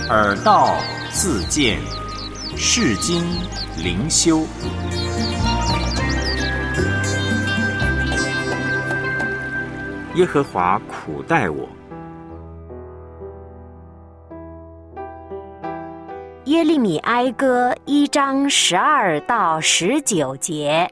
耳道自见，世经灵修。耶和华苦待我。 耶利米哀歌1章12到19节。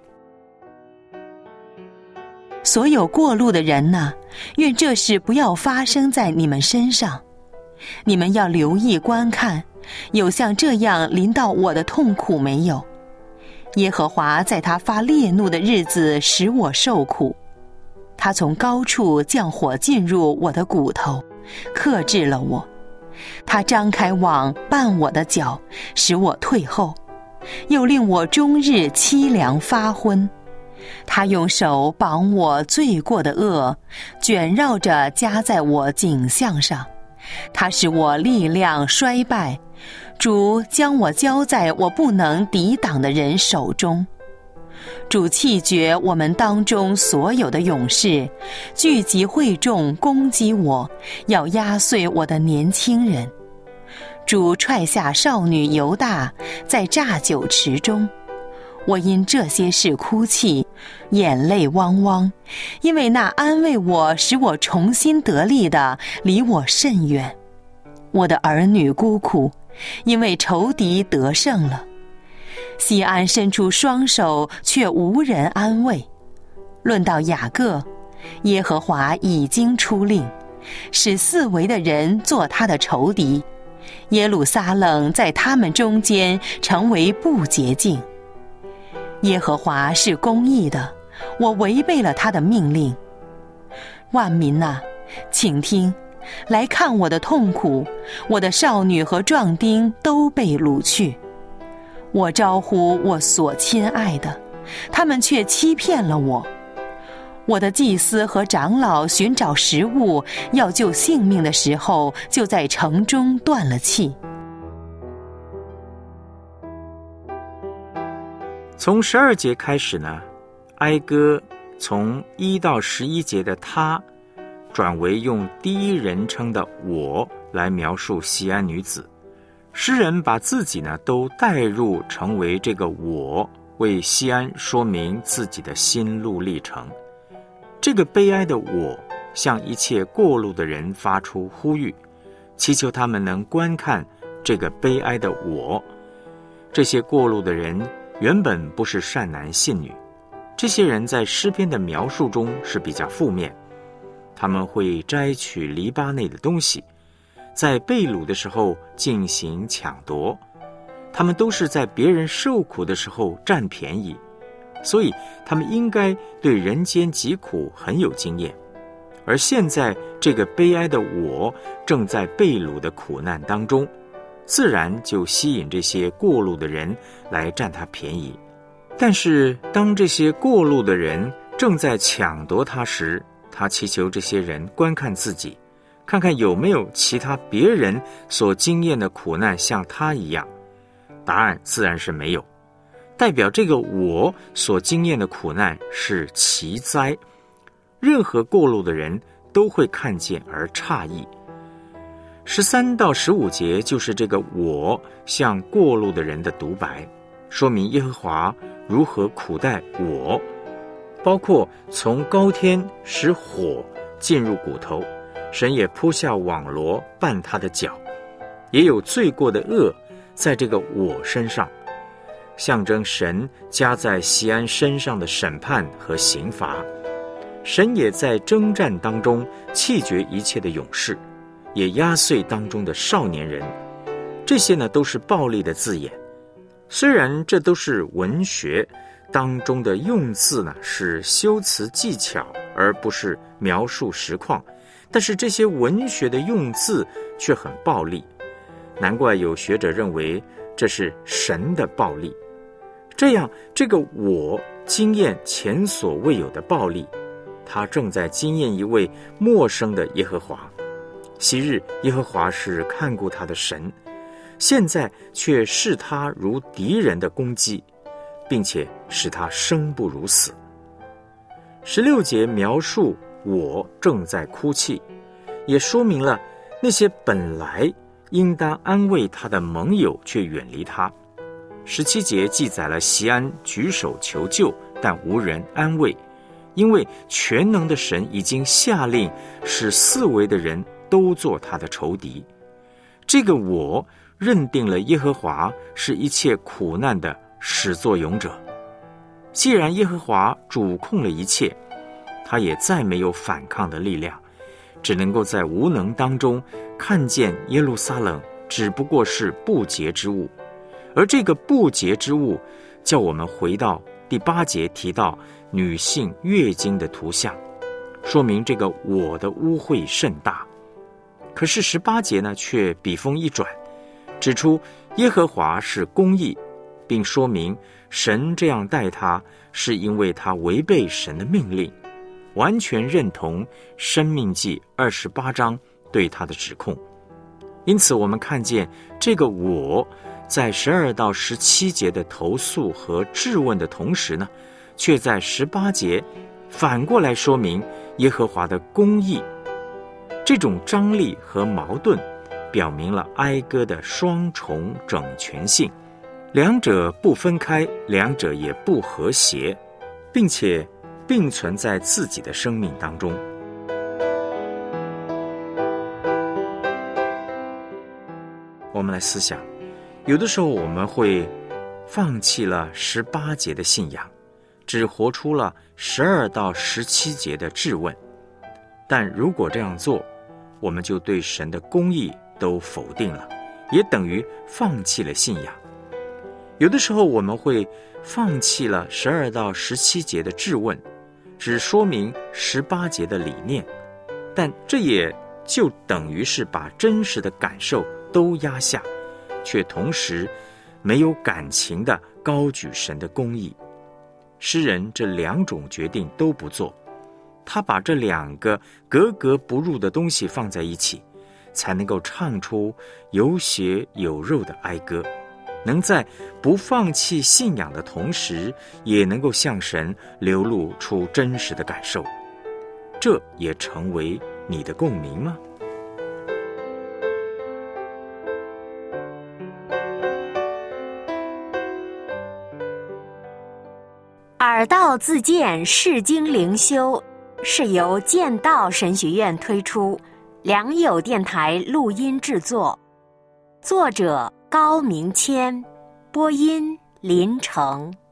所有过路的人哪，愿这事不要发生在你们身上。你们要留意观看，有像这样临到我的痛苦没有？耶和华在他发烈怒的日子使我受苦，他从高处降火进入我的骨头，克制了我。他张开网绊我的脚，使我退后，又令我终日凄凉发昏。他用手绑我罪过的恶，卷绕着加在我颈项上。他使我力量衰败，主将我交在我不能抵挡的人手中。主弃绝我们当中所有的勇士，聚集会众攻击我，要压碎我的年轻人。主踹下少女犹大，在榨酒池中。我因这些事哭泣，眼泪汪汪，因为那安慰我使我重新得力的离我甚远。我的儿女孤苦，因为仇敌得胜了。西安伸出双手，却无人安慰。论到雅各，耶和华已经出令，使四围的人做他的仇敌。耶路撒冷在他们中间成为不洁净。耶和华是公义的，我违背了他的命令。万民哪，请听，来看我的痛苦，我的少女和壮丁都被掳去。我招呼我所亲爱的，他们却欺骗了我。我的祭司和长老寻找食物，要救性命的时候，就在城中断了气。 从12节开始呢，哀歌从1到11节的他，转为用第一人称的我来描述西安女子。诗人把自己呢都带入成为这个我，为西安说明自己的心路历程。这个悲哀的我向一切过路的人发出呼吁，祈求他们能观看这个悲哀的我。这些过路的人原本不是善男信女，这些人在诗篇的描述中是比较负面。他们会摘取篱笆内的东西，在被掳的时候进行抢夺，他们都是在别人受苦的时候占便宜，所以他们应该对人间疾苦很有经验。而现在这个悲哀的我正在被掳的苦难当中，自然就吸引这些过路的人来占他便宜。但是当这些过路的人正在抢夺他时，他祈求这些人观看自己，看看有没有其他别人所经验的苦难像他一样。答案自然是没有，代表这个我所经验的苦难是奇灾，任何过路的人都会看见而诧异。13到15节就是这个我向过路的人的独白，说明耶和华如何苦待我，包括从高天使火进入骨头，神也铺下网罗绊他的脚，也有罪过的恶在这个我身上，象征神加在西安身上的审判和刑罚。神也在征战当中弃绝一切的勇士，也压碎当中的少年人。这些呢都是暴力的字眼，虽然这都是文学当中的用字呢是修辞技巧，而不是描述实况，但是这些文学的用字却很暴力，难怪有学者认为这是神的暴力。这样这个我经验前所未有的暴力，他正在经验一位陌生的耶和华。昔日耶和华是看顾他的神，现在却视他如敌人的攻击，并且使他生不如死。16节描述我正在哭泣，也说明了那些本来应当安慰他的盟友，却远离他。17节记载了西安举手求救，但无人安慰，因为全能的神已经下令使四围的人都做他的仇敌。这个我认定了耶和华是一切苦难的始作俑者。既然耶和华主控了一切，他也再没有反抗的力量，只能够在无能当中看见耶路撒冷只不过是不洁之物。而这个不洁之物叫我们回到第8节提到女性月经的图像，说明这个我的污秽甚大。可是18节呢，却笔锋一转，指出耶和华是公义，并说明神这样待他是因为他违背神的命令，完全认同申命记28章对他的指控。因此我们看见这个我在12到17节的投诉和质问的同时呢，却在18节反过来说明耶和华的公义。这种张力和矛盾表明了哀歌的双重整全性，两者不分开，两者也不和谐，并且并存在自己的生命当中。我们来思想，有的时候我们会放弃了18节的信仰，只活出了12到17节的质问。但如果这样做，我们就对神的公义都否定了，也等于放弃了信仰。有的时候我们会放弃了12到17节的质问，只说明18节的理念，但这也就等于是把真实的感受都压下，却同时没有感情的高举神的公义。诗人这两种决定都不做，他把这两个格格不入的东西放在一起，才能够唱出有血有肉的哀歌，能在不放弃信仰的同时，也能够向神流露出真实的感受。这也成为你的共鸣吗？ 耳道自荐释经灵修是由剑道神学院推出，良友电台录音制作，作者高明谦，播音林成。